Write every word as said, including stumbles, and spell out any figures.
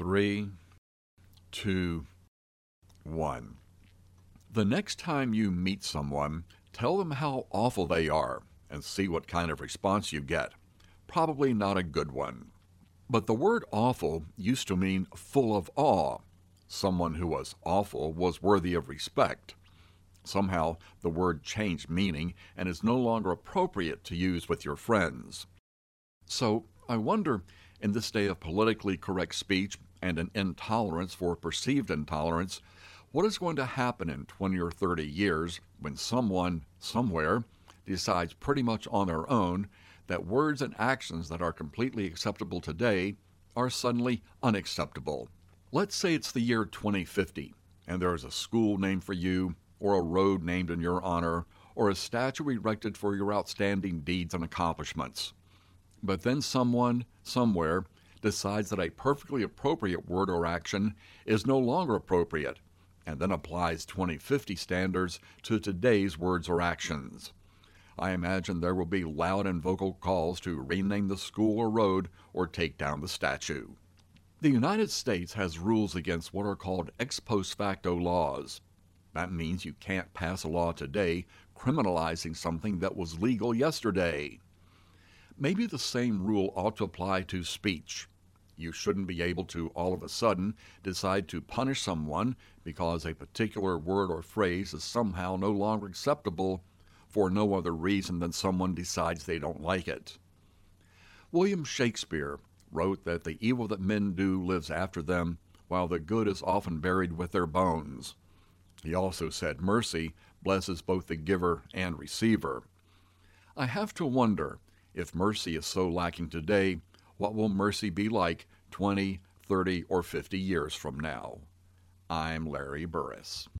Three, two, one. The next time you meet someone, tell them how awful they are and see what kind of response you get. Probably not a good one. But the word awful used to mean full of awe. Someone who was awful was worthy of respect. Somehow, the word changed meaning and is no longer appropriate to use with your friends. So, I wonder, in this day of politically correct speech and an intolerance for perceived intolerance, what is going to happen in twenty or thirty years when someone, somewhere, decides pretty much on their own that words and actions that are completely acceptable today are suddenly unacceptable. Let's say it's the year twenty fifty, and there is a school named for you, or a road named in your honor, or a statue erected for your outstanding deeds and accomplishments. But then someone, somewhere, decides that a perfectly appropriate word or action is no longer appropriate, and then applies twenty fifty standards to today's words or actions. I imagine there will be loud and vocal calls to rename the school or road or take down the statue. The United States has rules against what are called ex post facto laws. That means you can't pass a law today criminalizing something that was legal yesterday. Maybe the same rule ought to apply to speech. You shouldn't be able to all of a sudden decide to punish someone because a particular word or phrase is somehow no longer acceptable for no other reason than someone decides they don't like it. William Shakespeare wrote that the evil that men do lives after them, while the good is often buried with their bones. He also said mercy blesses both the giver and receiver. I have to wonder, if mercy is so lacking today, what will mercy be like twenty, thirty, or fifty years from now? I'm Larry Burris.